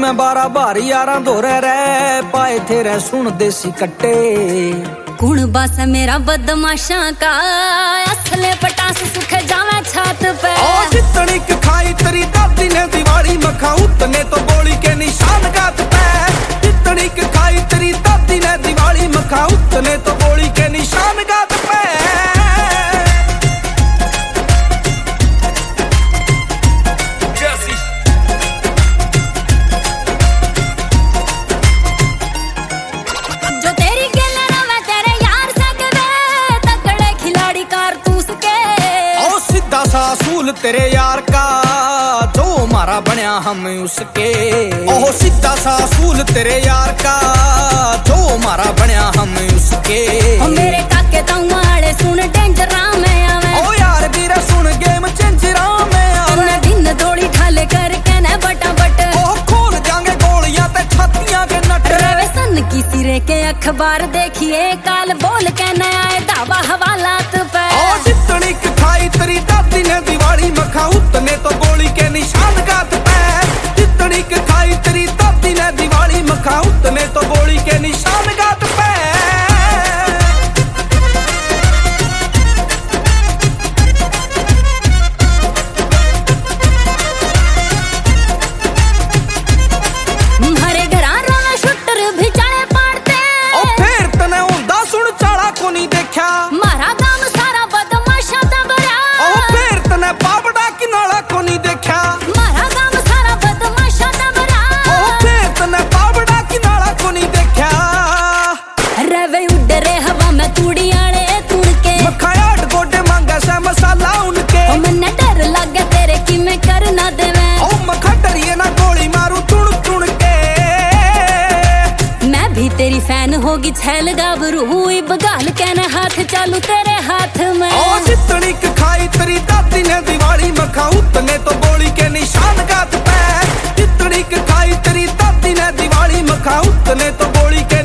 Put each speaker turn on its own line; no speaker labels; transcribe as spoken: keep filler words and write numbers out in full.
मैं बारह बार यारा धोरे रे पाए तेरे सुन देसी कट्टे।
कुण बस मेरा बदमाशा का असले पटास सुख जावे छात पे।
ओ जितनी खाई तेरी दादी ने दिवाली मखा उतने तो गोली के निशान गात पे। जितनी खाई तेरी दादी ने दिवाली मखा उतने तो गोली के निशान गात पे।
जो तेरी गेल रवे तेरे यार सकवे तगड़े खिलाड़ी कारतूस के।
ओ सीधा सा असूल तेरे यार का जो हमारा बनया हम उसके। ओह सीधा सा असूल तेरे यार का जो हमारा बनया हम उसके।
ओ मेरे काके तौआड़े सुन डेंजरा में आवे।
ओ यार बीरा सुन गेम चेंजरा में आवे।
दिन दौड़ी ठाले करके न बटा बट।
ओ खोल जाएंगे गोलियां ते छातियां के नट।
रवे सन की सिरे के अखबार देखिए काल बोल के न आए दावा हवालात पे।
ओ जितनी खाई तेरी दादी ने दिवाली मखा उतने तो गोली के निशान गात पे। जितनी खाई तेरी दादी ने दिवाली मखा उतने तो गोली के निशान गात पे।
हरे घरा रोना शूटर भी चढ़े पाड़ते।
ओ फिर तने हुंदा सुन चाला को नहीं देखा।
मारा काम सारा बदमाशा तबरा।
ओ फिर तने पापड़ा की नाला को नहीं देखा।
मारा काम सारा बदमाशा तबरा।
ओ फिर तने पापड़ा की नाला को नहीं देखा।
रवे उड़ रे हवा में तूड़ी आड़े तुड़ के।
मखायाट गोडे मांगा से मसाला उनके।
ओ मन्ने डर लागे तेरे की मैं कर ना देवे।
ओ मखा डरिए ना गोली मारू तुड़ तुड़ के।
मैं भी तेरी फैन होगी छैल गाभरू हुई बगाल के न हाथ चालू तेरे हाथ में।
ओ जितनी खाई तेरी दादी ने दिवाली मखा उतने तो गोली के निशान गात पे। जितनी खाई तेरी दादी ने दिवाली मखा उतने तो गोली के